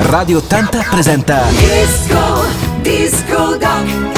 Radio 80 presenta Disco Doc.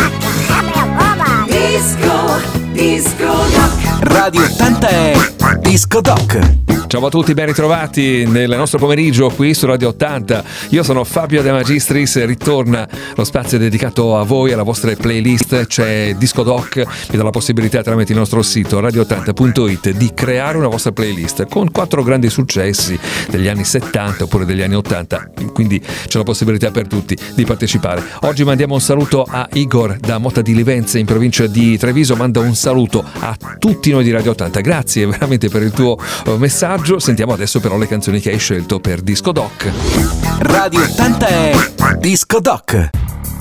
Disco Doc. Radio 80 è Disco Doc. Ciao a tutti, ben ritrovati nel nostro pomeriggio qui su Radio 80. Io sono Fabio De Magistris, ritorna lo spazio dedicato a voi, alla vostra playlist. C'è Disco Doc, vi dà la possibilità tramite il nostro sito radio80.it di creare una vostra playlist con 4 grandi successi degli anni 70 oppure degli anni 80, quindi c'è la possibilità per tutti di partecipare. Oggi mandiamo un saluto a Igor da Motta di Livenza in provincia di Treviso, manda un saluto a tutti noi di Radio 80. Grazie veramente per il tuo messaggio. Sentiamo adesso però le canzoni che hai scelto per Disco Doc. Radio 80 è Disco Doc.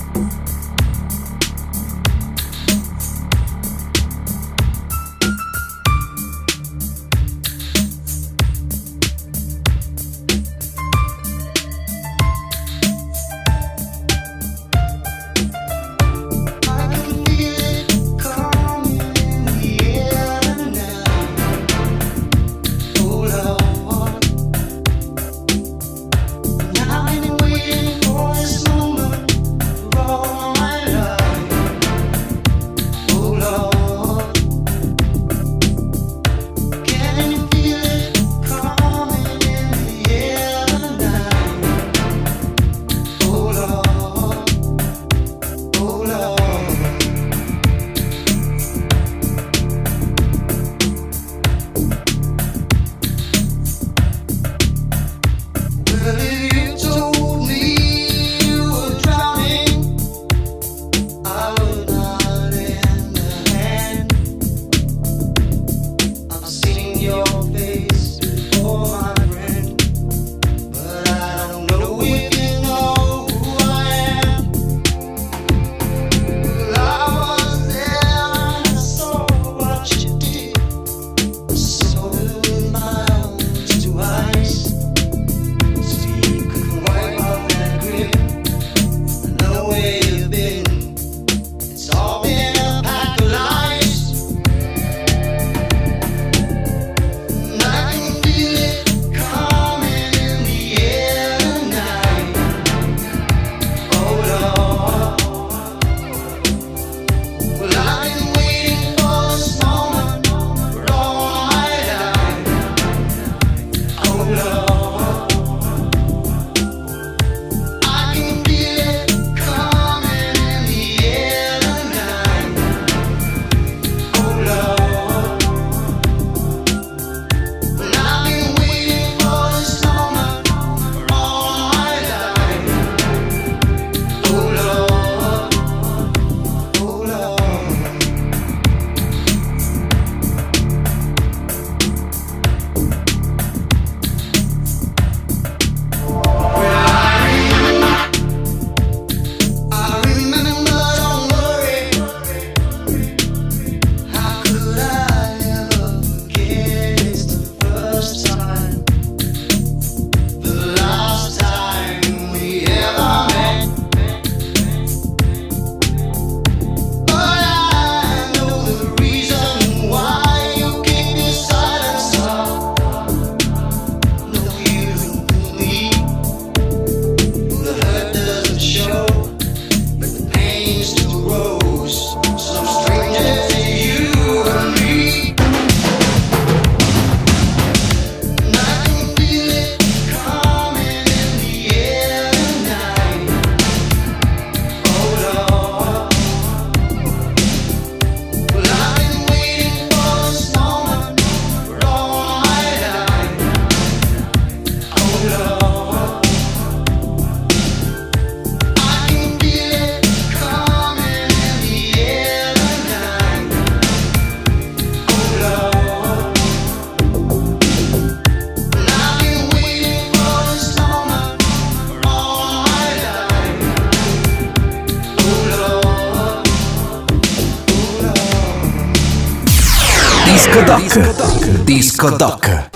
Disco Doc. Disco Doc.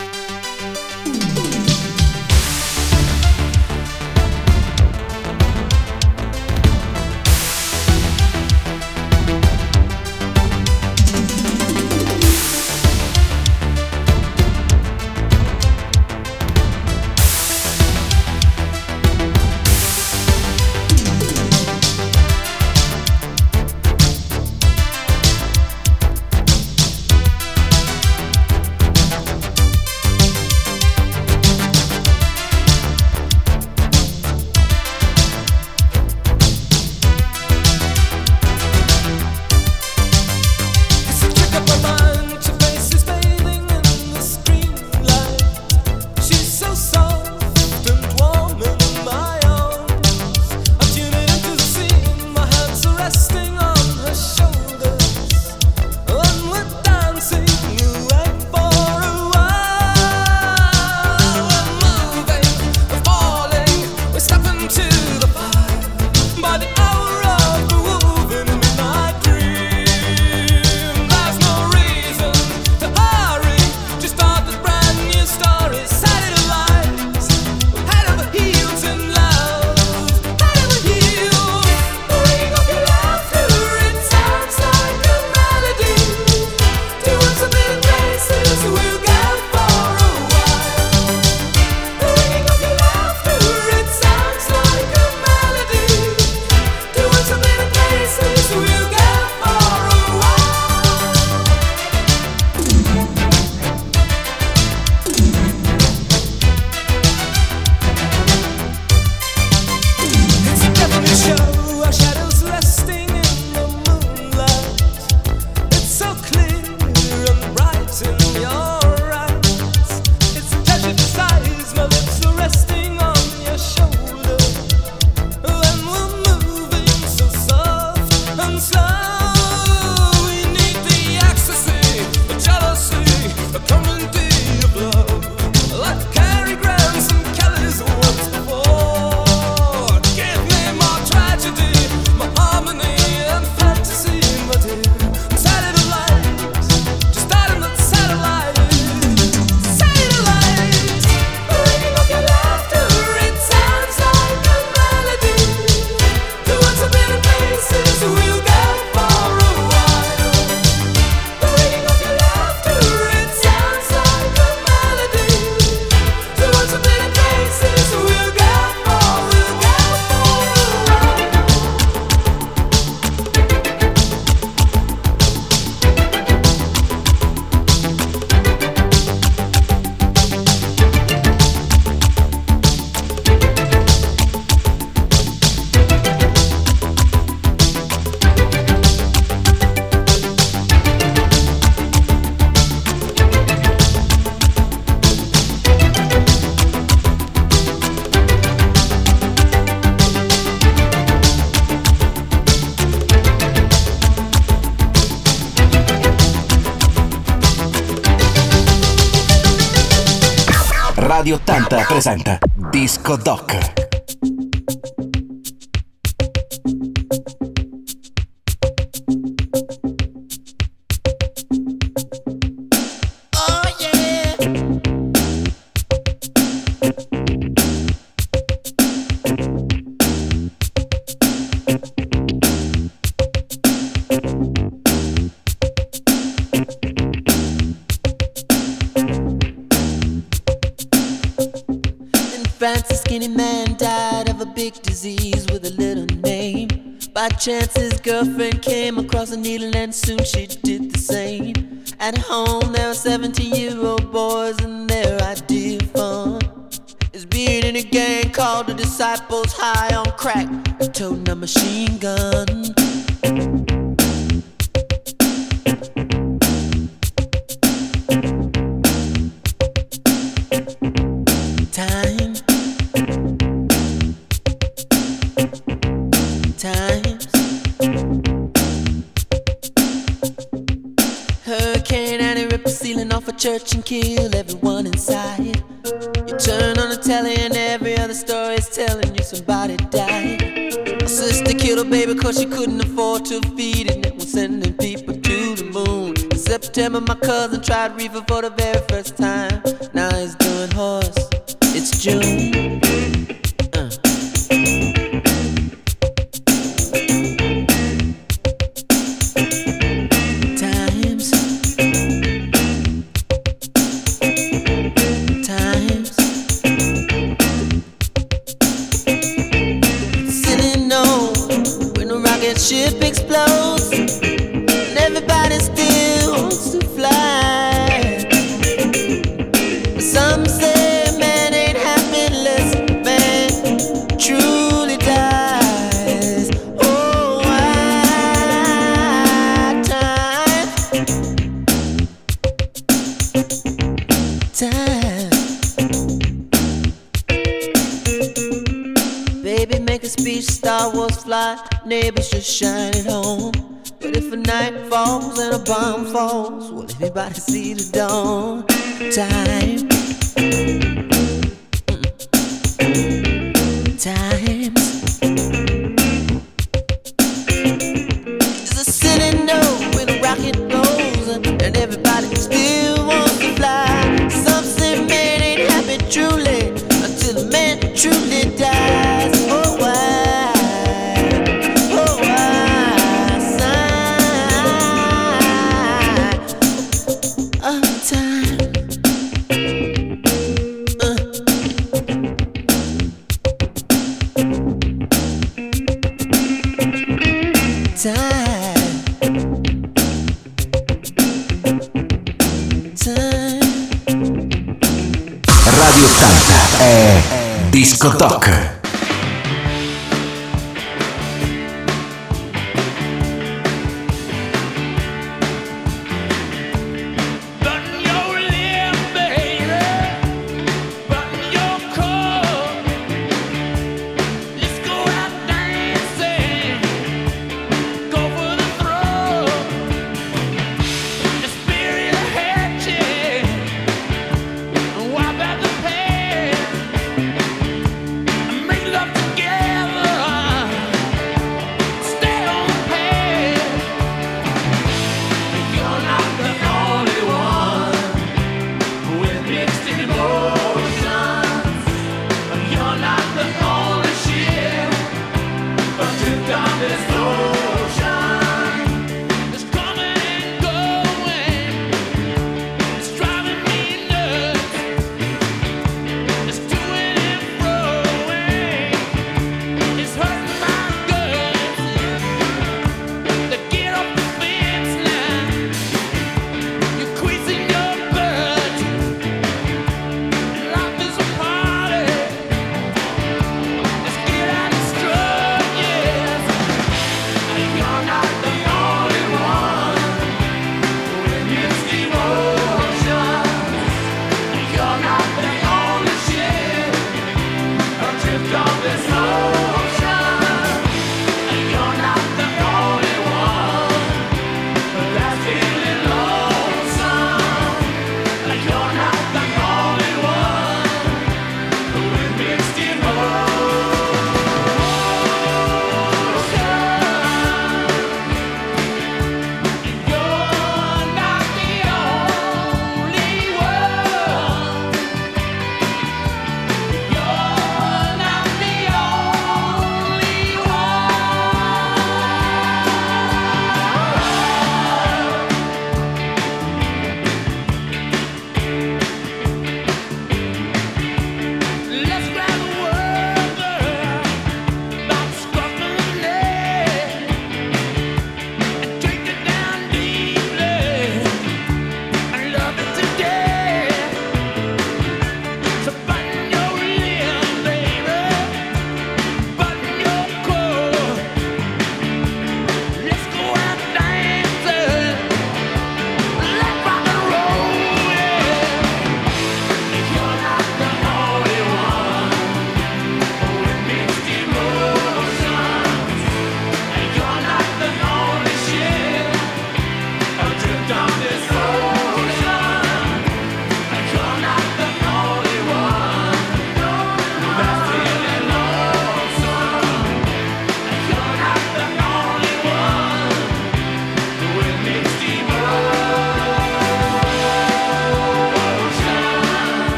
Radio 80 presenta Disco Doc. France, a skinny man died of a big disease with a little name. By chance his girlfriend came across a needle and soon she did the same. At home there were 17-year-old boys and their idea of fun is being in a gang called the Disciples, high on crack and toting a machine gun. Off a church and kill everyone inside. You turn on the telly and every other story is telling you somebody died. My sister killed her baby cause she couldn't afford to feed it, and it was sending people to the moon. In September my cousin tried reefer for the very first time. Now he's doing horse. It's June. Ship explodes and everybody still wants to fly. Some say man ain't happy unless man truly dies. Oh, why time. Baby, make a speech, Star Wars fly. Neighbors just shine at home. But if a night falls and a bomb falls, will anybody see the dawn? Time. Times. It's a silly note when a rocket goes and everybody still wants to fly. Some say man ain't happy truly until a man truly dies. Oh, why? Radio 80 è Disco Doc.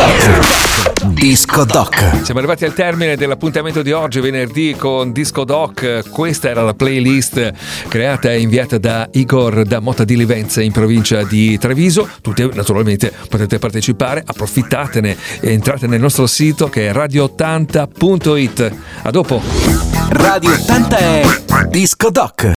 Doc. Disco Doc. Siamo arrivati al termine dell'appuntamento di oggi, venerdì, con Disco Doc. Questa era la playlist creata e inviata da Igor da Motta di Livenza in provincia di Treviso. Tutti naturalmente potete partecipare, approfittatene e entrate nel nostro sito che è radio80.it. A dopo. Radio 80 è Disco Doc.